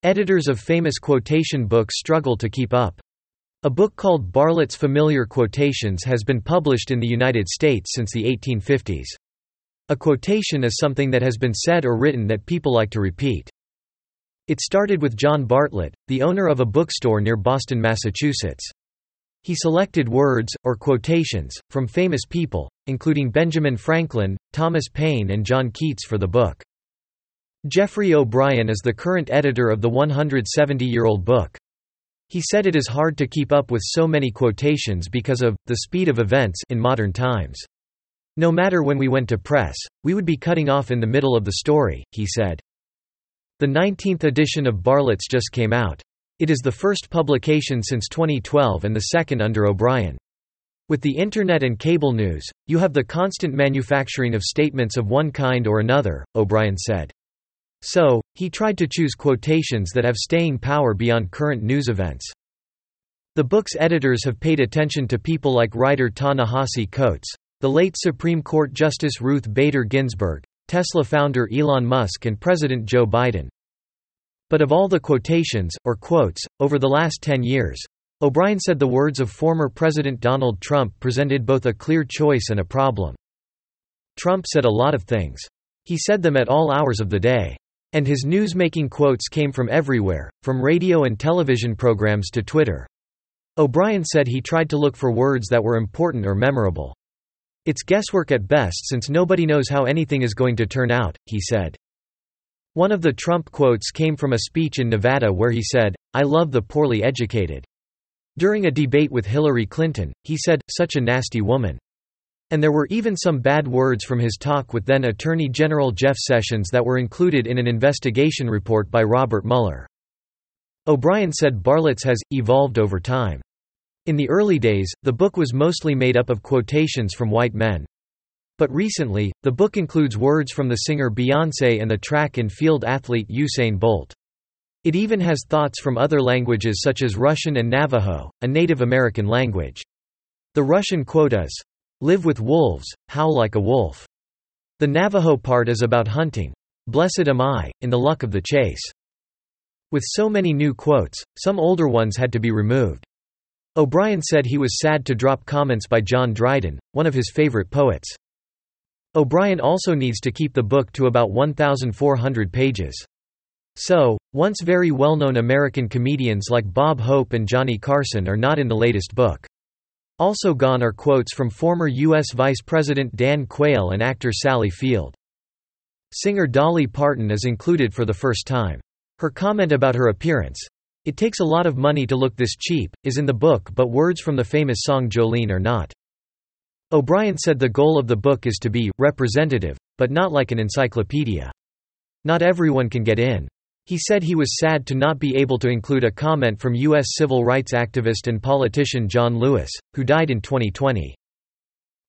Editors of famous quotation books struggle to keep up. A book called Bartlett's Familiar Quotations has been published in the United States since the 1850s. A quotation is something that has been said or written that people like to repeat. It started with John Bartlett, the owner of a bookstore near Boston, Massachusetts. He selected words, or quotations, from famous people, including Benjamin Franklin, Thomas Paine and John Keats for the book. Jeffrey O'Brien is the current editor of the 170-year-old book. He said it is hard to keep up with so many quotations because of the speed of events in modern times. No matter when we went to press, we would be cutting off in the middle of the story, he said. The 19th edition of Bartlett's just came out. It is the first publication since 2012 and the second under O'Brien. With the internet and cable news, you have the constant manufacturing of statements of one kind or another, O'Brien said. So, he tried to choose quotations that have staying power beyond current news events. The book's editors have paid attention to people like writer Ta-Nehisi Coates, the late Supreme Court Justice Ruth Bader Ginsburg, Tesla founder Elon Musk and President Joe Biden. But of all the quotations, or quotes, over the last 10 years, O'Brien said the words of former President Donald Trump presented both a clear choice and a problem. Trump said a lot of things. He said them at all hours of the day. And his news-making quotes came from everywhere, from radio and television programs to Twitter. O'Brien said he tried to look for words that were important or memorable. It's guesswork at best since nobody knows how anything is going to turn out, he said. One of the Trump quotes came from a speech in Nevada where he said, "I love the poorly educated." During a debate with Hillary Clinton, he said, "Such a nasty woman." And there were even some bad words from his talk with then Attorney General Jeff Sessions that were included in an investigation report by Robert Mueller. O'Brien said Bartlett's has evolved over time. In the early days, the book was mostly made up of quotations from white men. But recently, the book includes words from the singer Beyoncé and the track and field athlete Usain Bolt. It even has thoughts from other languages such as Russian and Navajo, a Native American language. The Russian quote is, "Live with wolves, howl like a wolf." The Navajo part is about hunting. "Blessed am I, in the luck of the chase." With so many new quotes, some older ones had to be removed. O'Brien said he was sad to drop comments by John Dryden, one of his favorite poets. O'Brien also needs to keep the book to about 1,400 pages. So, once very well-known American comedians like Bob Hope and Johnny Carson are not in the latest book. Also gone are quotes from former U.S. Vice President Dan Quayle and actor Sally Field. Singer Dolly Parton is included for the first time. Her comment about her appearance, "It takes a lot of money to look this cheap," is in the book, but words from the famous song Jolene are not. O'Brien said the goal of the book is to be representative, but not like an encyclopedia. Not everyone can get in. He said he was sad to not be able to include a comment from U.S. civil rights activist and politician John Lewis, who died in 2020.